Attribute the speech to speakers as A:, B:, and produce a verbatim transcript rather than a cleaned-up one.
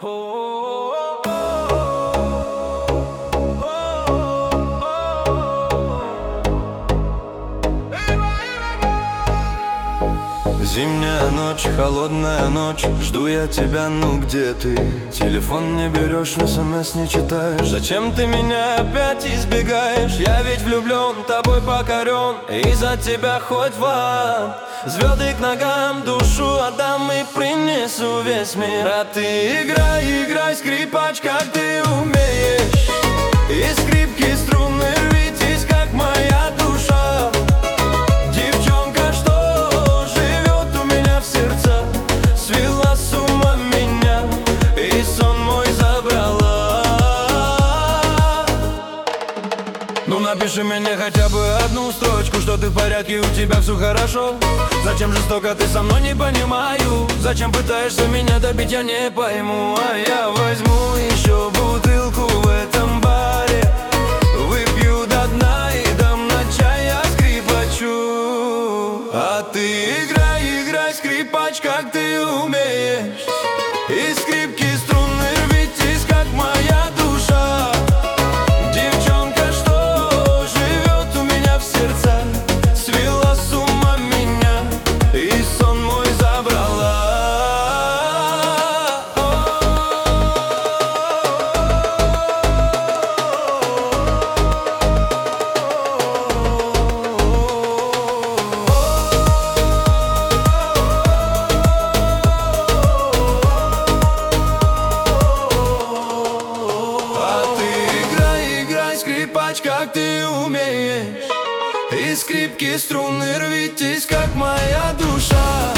A: Зимняя ночь, холодная ночь, жду я тебя, ну где ты? Телефон не берешь, смс не читаешь. Зачем ты меня опять избегаешь? Я ведь влюблен, тобой покорен, и за тебя хоть в ад. Звезды к ногам, душу отдам и принесу весь мир. А ты играй, играй, скрипач, как ты умеешь. И скрипки, струны рвитесь, как моя душа. Девчонка, что живет у меня в сердце, свела с ума меня и сон мой забрала. Ну напиши мне хотя бы одну строчку, что ты в порядке, у тебя все хорошо. Зачем жестоко ты со мной, не понимаю. Зачем пытаешься меня добить, я не пойму. А я возьму еще бутылку в этом баре, выпью до дна и дам на чай я скрипачу. А ты играй, играй, скрипач, как ты умеешь. И скрипки, струны рвитесь, как моя душа. Девчонка, что живет у меня в сердце, свела с ума меня и сон мой забрала. Скрипач, как ты умеешь. И скрипки, струны рвитесь, как моя душа.